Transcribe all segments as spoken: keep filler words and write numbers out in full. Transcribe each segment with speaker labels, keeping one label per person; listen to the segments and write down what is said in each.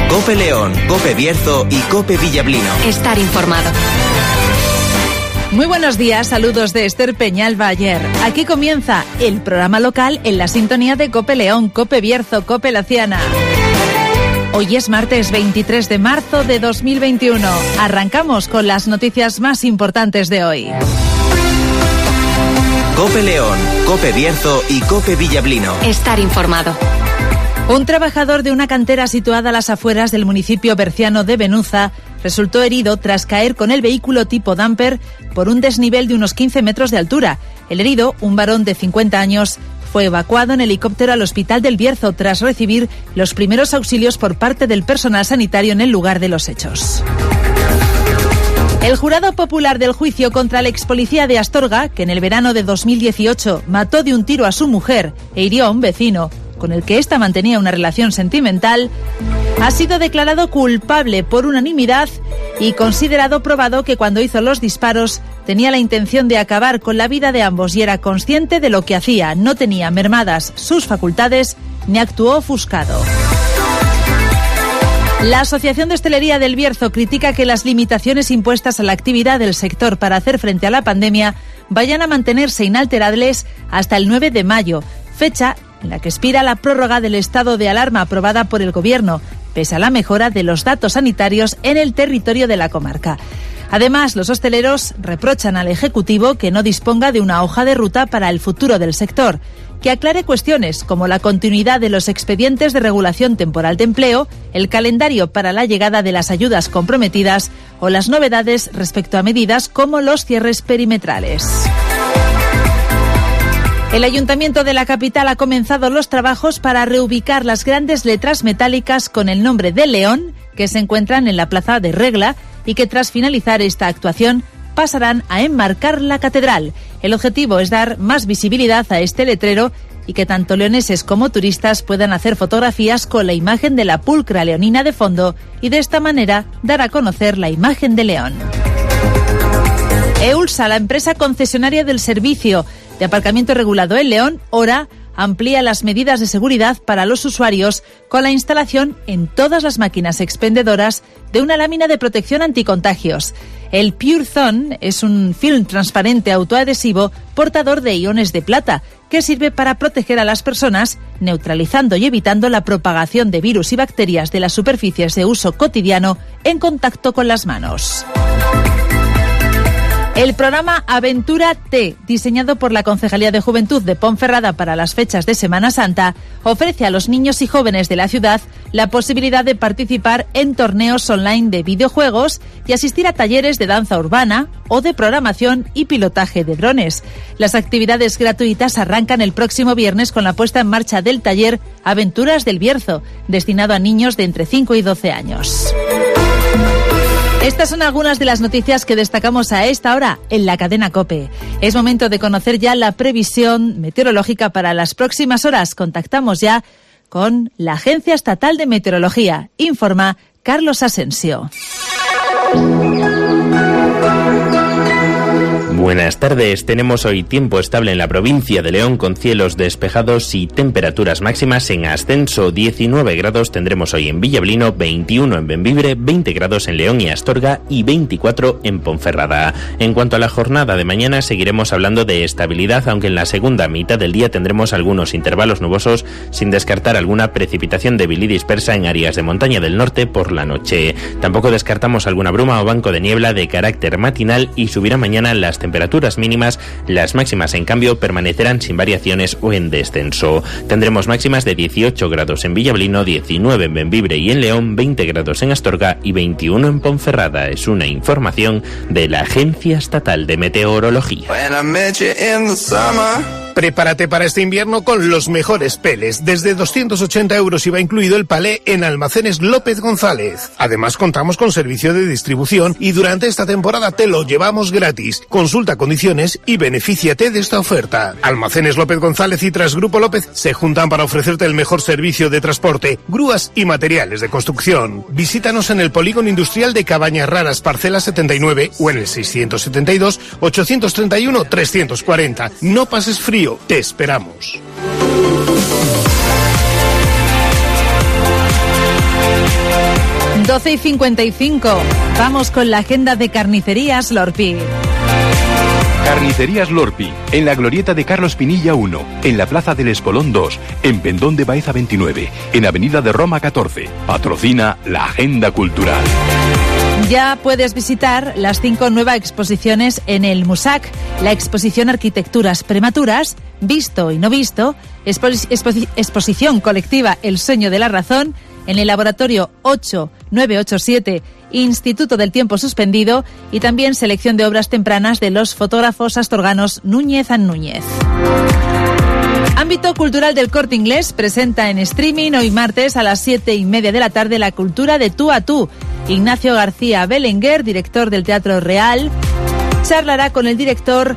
Speaker 1: COPE León, COPE Bierzo y COPE Villablino.
Speaker 2: Estar informado.
Speaker 3: Muy buenos días, saludos de Esther Peñalba ayer. Aquí comienza el programa local en la sintonía de COPE León, COPE Bierzo, COPE Laciana. Hoy es martes veintitrés de marzo de dos mil veintiuno. Arrancamos con las noticias más importantes de hoy.
Speaker 1: COPE León, COPE Bierzo y COPE Villablino.
Speaker 2: Estar informado.
Speaker 3: Un trabajador de una cantera situada a las afueras del municipio berciano de Benuza resultó herido tras caer con el vehículo tipo dumper por un desnivel de unos quince metros de altura. El herido, un varón de cincuenta años, fue evacuado en helicóptero al Hospital del Bierzo tras recibir los primeros auxilios por parte del personal sanitario en el lugar de los hechos. El jurado popular del juicio contra el expolicía de Astorga, que en el verano de dos mil dieciocho mató de un tiro a su mujer e hirió a un vecino, con el que ésta mantenía una relación sentimental, ha sido declarado culpable por unanimidad y considerado probado que cuando hizo los disparos tenía la intención de acabar con la vida de ambos y era consciente de lo que hacía, no tenía mermadas sus facultades ni actuó ofuscado. La Asociación de Hostelería del Bierzo critica que las limitaciones impuestas a la actividad del sector para hacer frente a la pandemia vayan a mantenerse inalterables hasta el nueve de mayo, fecha en la que expira la prórroga del estado de alarma aprobada por el Gobierno, pese a la mejora de los datos sanitarios en el territorio de la comarca. Además, los hosteleros reprochan al Ejecutivo que no disponga de una hoja de ruta para el futuro del sector, que aclare cuestiones como la continuidad de los expedientes de regulación temporal de empleo, el calendario para la llegada de las ayudas comprometidas o las novedades respecto a medidas como los cierres perimetrales. El Ayuntamiento de la capital ha comenzado los trabajos para reubicar las grandes letras metálicas con el nombre de León, que se encuentran en la Plaza de Regla y que tras finalizar esta actuación pasarán a enmarcar la catedral. El objetivo es dar más visibilidad a este letrero y que tanto leoneses como turistas puedan hacer fotografías con la imagen de la pulcra leonina de fondo y de esta manera dar a conocer la imagen de León. EULSA, la empresa concesionaria del servicio de aparcamiento regulado en León, ahora amplía las medidas de seguridad para los usuarios con la instalación en todas las máquinas expendedoras de una lámina de protección anticontagios. El Pure Zone es un film transparente autoadhesivo portador de iones de plata que sirve para proteger a las personas, neutralizando y evitando la propagación de virus y bacterias de las superficies de uso cotidiano en contacto con las manos. El programa Aventura T, diseñado por la Concejalía de Juventud de Ponferrada para las fechas de Semana Santa, ofrece a los niños y jóvenes de la ciudad la posibilidad de participar en torneos online de videojuegos y asistir a talleres de danza urbana o de programación y pilotaje de drones. Las actividades gratuitas arrancan el próximo viernes con la puesta en marcha del taller Aventuras del Bierzo, destinado a niños de entre cinco y doce años. Estas son algunas de las noticias que destacamos a esta hora en la cadena COPE. Es momento de conocer ya la previsión meteorológica para las próximas horas. Contactamos ya con la Agencia Estatal de Meteorología. Informa Carlos Asensio.
Speaker 4: Buenas tardes. Tenemos hoy tiempo estable en la provincia de León con cielos despejados y temperaturas máximas en ascenso. diecinueve grados tendremos hoy en Villablino, veintiuno en Bembibre, veinte grados en León y Astorga y veinticuatro en Ponferrada. En cuanto a la jornada de mañana seguiremos hablando de estabilidad, aunque en la segunda mitad del día tendremos algunos intervalos nubosos sin descartar alguna precipitación débil y dispersa en áreas de montaña del norte por la noche. Tampoco descartamos alguna bruma o banco de niebla de carácter matinal y subirá mañana las temperaturas temperaturas mínimas, las máximas en cambio permanecerán sin variaciones o en descenso. Tendremos máximas de dieciocho grados en Villablino, diecinueve en Bembibre y en León, veinte grados en Astorga y veintiuno en Ponferrada. Es una información de la Agencia Estatal de Meteorología.
Speaker 5: Prepárate para este invierno con los mejores peles. Desde doscientos ochenta euros I V A incluido el palé en Almacenes López González. Además contamos con servicio de distribución y durante esta temporada te lo llevamos gratis. Consulta condiciones y benefíciate de esta oferta. Almacenes López González y Transgrupo López se juntan para ofrecerte el mejor servicio de transporte, grúas y materiales de construcción. Visítanos en el Polígono Industrial de Cabañas Raras, parcela setenta y nueve o en el seiscientos setenta y dos, ochocientos treinta y uno, trescientos cuarenta. No pases frío. Te esperamos.
Speaker 3: doce y cincuenta y cinco. Vamos con la agenda de Carnicerías Lorpi.
Speaker 6: Carnicerías Lorpi, en la glorieta de Carlos Pinilla uno, en la Plaza del Espolón dos, en Pendón de Baeza veintinueve, en Avenida de Roma catorce. Patrocina la Agenda Cultural.
Speaker 3: Ya puedes visitar las cinco nuevas exposiciones en el MUSAC, la exposición Arquitecturas Prematuras, Visto y No Visto, expo- expo- exposición colectiva El Sueño de la Razón, en el laboratorio ocho nueve ocho siete, Instituto del Tiempo Suspendido, y también selección de obras tempranas de los fotógrafos astorganos Núñez and Núñez. Ámbito Cultural del Corte Inglés presenta en streaming hoy martes a las siete y media de la tarde La Cultura de Tú a Tú. Ignacio García Belenguer, director del Teatro Real, charlará con el director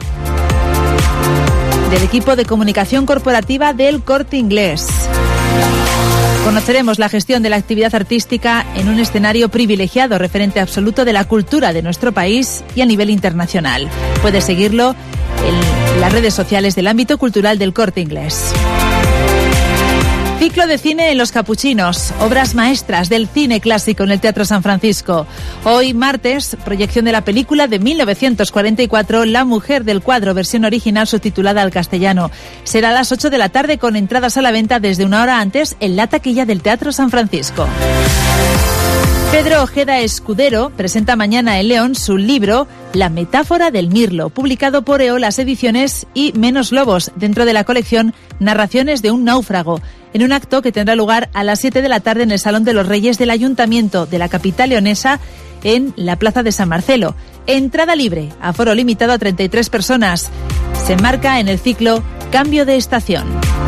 Speaker 3: del equipo de comunicación corporativa del Corte Inglés. Conoceremos la gestión de la actividad artística en un escenario privilegiado, referente absoluto de la cultura de nuestro país y a nivel internacional. Puedes seguirlo en las redes sociales del ámbito cultural del Corte Inglés. Ciclo de cine en Los Capuchinos, obras maestras del cine clásico en el Teatro San Francisco. Hoy, martes, proyección de la película de mil novecientos cuarenta y cuatro, La Mujer del Cuadro, versión original subtitulada al castellano. Será a las ocho de la tarde con entradas a la venta desde una hora antes en la taquilla del Teatro San Francisco. Pedro Ojeda Escudero presenta mañana en León su libro La metáfora del mirlo, publicado por Eolas Ediciones y Menos Lobos, dentro de la colección Narraciones de un náufrago, en un acto que tendrá lugar a las siete de la tarde en el Salón de los Reyes del Ayuntamiento de la capital leonesa, en la Plaza de San Marcelo. Entrada libre, aforo limitado a treinta y tres personas. Se enmarca en el ciclo Cambio de Estación.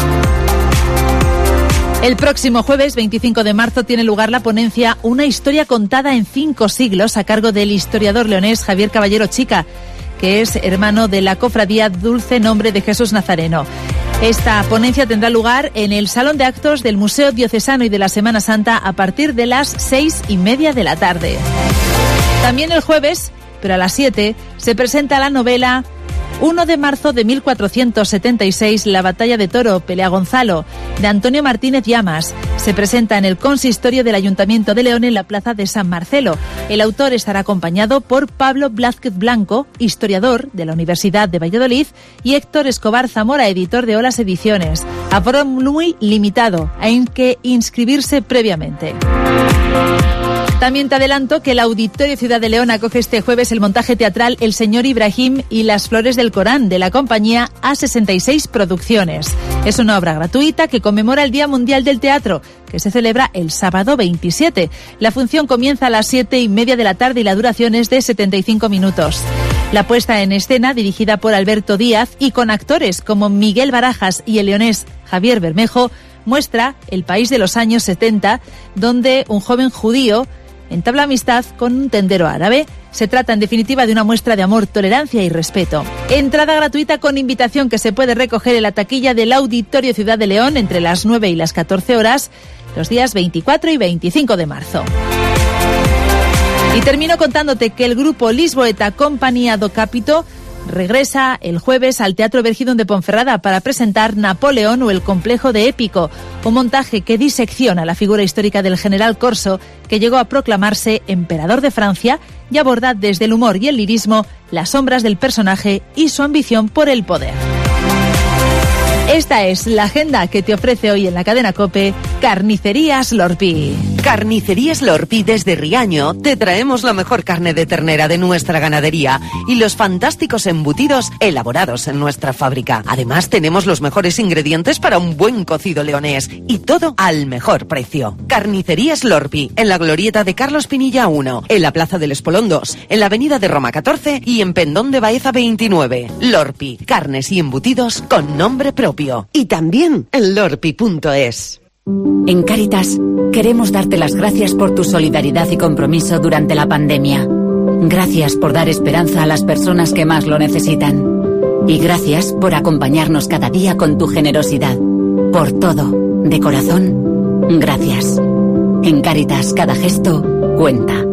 Speaker 3: El próximo jueves veinticinco de marzo tiene lugar la ponencia Una historia contada en cinco siglos, a cargo del historiador leonés Javier Caballero Chica, que es hermano de la cofradía Dulce Nombre de Jesús Nazareno. Esta ponencia tendrá lugar en el Salón de Actos del Museo Diocesano y de la Semana Santa a partir de las seis y media de la tarde. También el jueves, pero a las siete, se presenta la novela uno de marzo de mil cuatrocientos setenta y seis, La batalla de Toro, Pelea Gonzalo, de Antonio Martínez Llamas. Se presenta en el consistorio del Ayuntamiento de León en la Plaza de San Marcelo. El autor estará acompañado por Pablo Blázquez Blanco, historiador de la Universidad de Valladolid, y Héctor Escobar Zamora, editor de Olas Ediciones. Aforo muy limitado, hay que inscribirse previamente. También te adelanto que el Auditorio Ciudad de León acoge este jueves el montaje teatral El Señor Ibrahim y las Flores del Corán, de la compañía A sesenta y seis Producciones. Es una obra gratuita que conmemora el Día Mundial del Teatro, que se celebra el sábado veintisiete. La función comienza a las siete y media de la tarde y la duración es de setenta y cinco minutos. La puesta en escena, dirigida por Alberto Díaz y con actores como Miguel Barajas y el leonés Javier Bermejo, muestra el país de los años setenta, donde un joven judío entabla amistad con un tendero árabe. Se trata, en definitiva, de una muestra de amor, tolerancia y respeto. Entrada gratuita con invitación que se puede recoger en la taquilla del Auditorio Ciudad de León entre las nueve y las catorce horas, los días veinticuatro y veinticinco de marzo. Y termino contándote que el grupo Lisboeta Compañía do Capito regresa el jueves al Teatro Vergidón de Ponferrada para presentar Napoleón o el complejo de Épico, un montaje que disecciona la figura histórica del general Corso, que llegó a proclamarse emperador de Francia, y aborda desde el humor y el lirismo las sombras del personaje y su ambición por el poder. Esta es la agenda que te ofrece hoy en la cadena COPE Carnicerías Lorpi.
Speaker 7: Carnicerías Lorpi desde Riaño te traemos la mejor carne de ternera de nuestra ganadería y los fantásticos embutidos elaborados en nuestra fábrica. Además tenemos los mejores ingredientes para un buen cocido leonés y todo al mejor precio. Carnicerías Lorpi, en la glorieta de Carlos Pinilla uno, en la Plaza del Espolón dos, en la Avenida de Roma catorce y en Pendón de Baeza veintinueve. Lorpi, carnes y embutidos con nombre propio. Y también en lorpi punto es.
Speaker 2: En Cáritas queremos darte las gracias por tu solidaridad y compromiso durante la pandemia. Gracias por dar esperanza a las personas que más lo necesitan. Y gracias por acompañarnos cada día con tu generosidad. Por todo, de corazón, gracias. En Cáritas cada gesto cuenta.